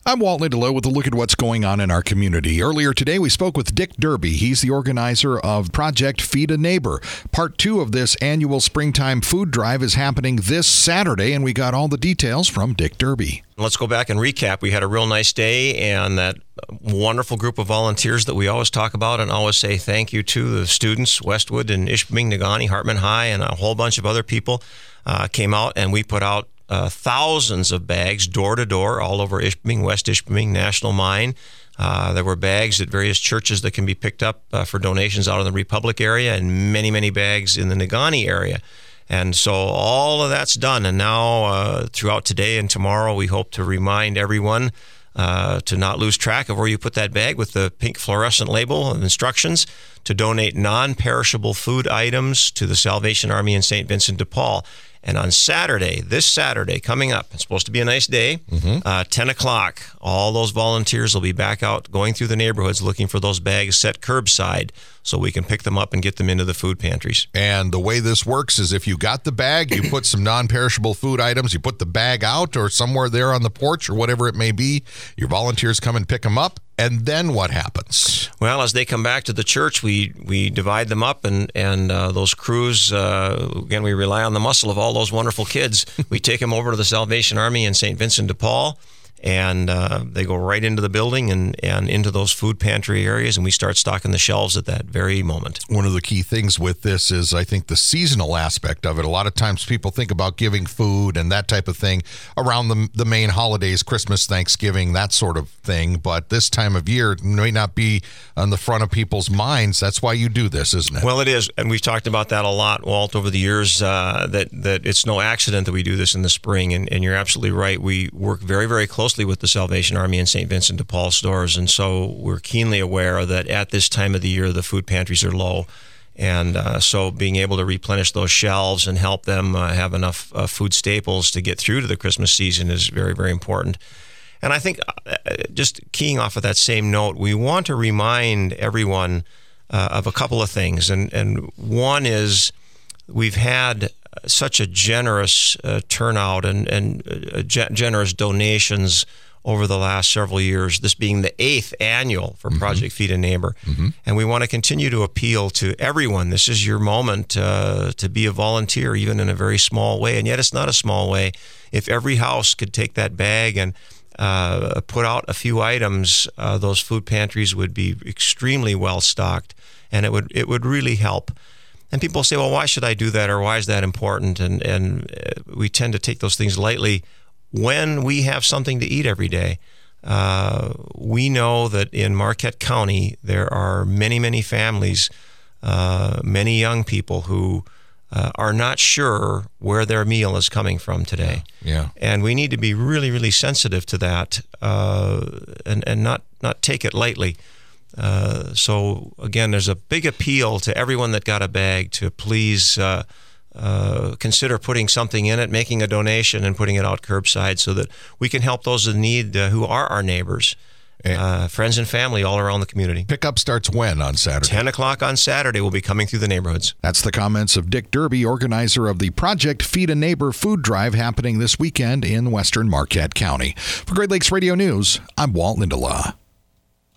I'm Walt Lindelow with a look at what's going on in our community. Earlier today, we spoke with Dick Derby. He's the organizer of Project Feed a Neighbor. Part 2 of this annual springtime food drive is happening this Saturday, and we got all the details from Dick Derby. Let's go back and recap. We had a real nice day, and that wonderful group of volunteers that we always talk about and always say thank you to, the students, Westwood and Ishpeming, Negaunee, Hartman High, and a whole bunch of other people came out, and we put out thousands of bags door to door all over Ishpeming, West Ishpeming, National Mine. There were bags at various churches that can be picked up for donations out of the Republic area, and many, many bags in the Negaunee area. And so all of that's done. And now throughout today and tomorrow, we hope to remind everyone to not lose track of where you put that bag with the pink fluorescent label and instructions to donate non-perishable food items to the Salvation Army in St. Vincent de Paul. And on Saturday, this Saturday coming up, it's supposed to be a nice day, 10 o'clock, all those volunteers will be back out going through the neighborhoods looking for those bags set curbside so we can pick them up and get them into the food pantries. And the way this works is if you got the bag, you put some non-perishable food items, you put the bag out or somewhere there on the porch or whatever it may be, your volunteers come and pick them up. And then what happens? Well, as they come back to the church, we divide them up, and those crews, again, we rely on the muscle of all those wonderful kids. We take them over to the Salvation Army in St. Vincent de Paul, and they go right into the building and into those food pantry areas, and we start stocking the shelves at that very moment. One of the key things with this is, I think, the seasonal aspect of it. A lot of times people think about giving food and that type of thing around the main holidays, Christmas, Thanksgiving, that sort of thing. But this time of year it may not be on the front of people's minds. That's why you do this, isn't it? Well, it is, and we've talked about that a lot, Walt, over the years, that it's no accident that we do this in the spring, and you're absolutely right. We work very, very closely with the Salvation Army and St. Vincent de Paul stores, and so we're keenly aware that at this time of the year the food pantries are low, and so being able to replenish those shelves and help them have enough food staples to get through to the Christmas season is very, very important. And I think just keying off of that same note, we want to remind everyone of a couple of things, and one is we've had such a generous turnout and generous donations over the last several years, this being the 8th annual for Project Feed a Neighbor. And we want to continue to appeal to everyone. This is your moment to be a volunteer, even in a very small way. And yet it's not a small way. If every house could take that bag and put out a few items, those food pantries would be extremely well stocked, and it would really help. And people say, well, why should I do that, or why is that important? And we tend to take those things lightly. When we have something to eat every day, we know that in Marquette County, there are many, many families, many young people who are not sure where their meal is coming from today. Yeah. And we need to be really, really sensitive to that and not take it lightly. So again, there's a big appeal to everyone that got a bag to please consider putting something in it, making a donation, and putting it out curbside so that we can help those in need who are our neighbors, friends and family all around the community. Pickup starts when on Saturday? 10 o'clock on Saturday. We'll be coming through the neighborhoods. That's the comments of Dick Derby, organizer of the Project Feed a Neighbor food drive happening this weekend in western Marquette County. For Great Lakes Radio News, I'm Walt Lindelow.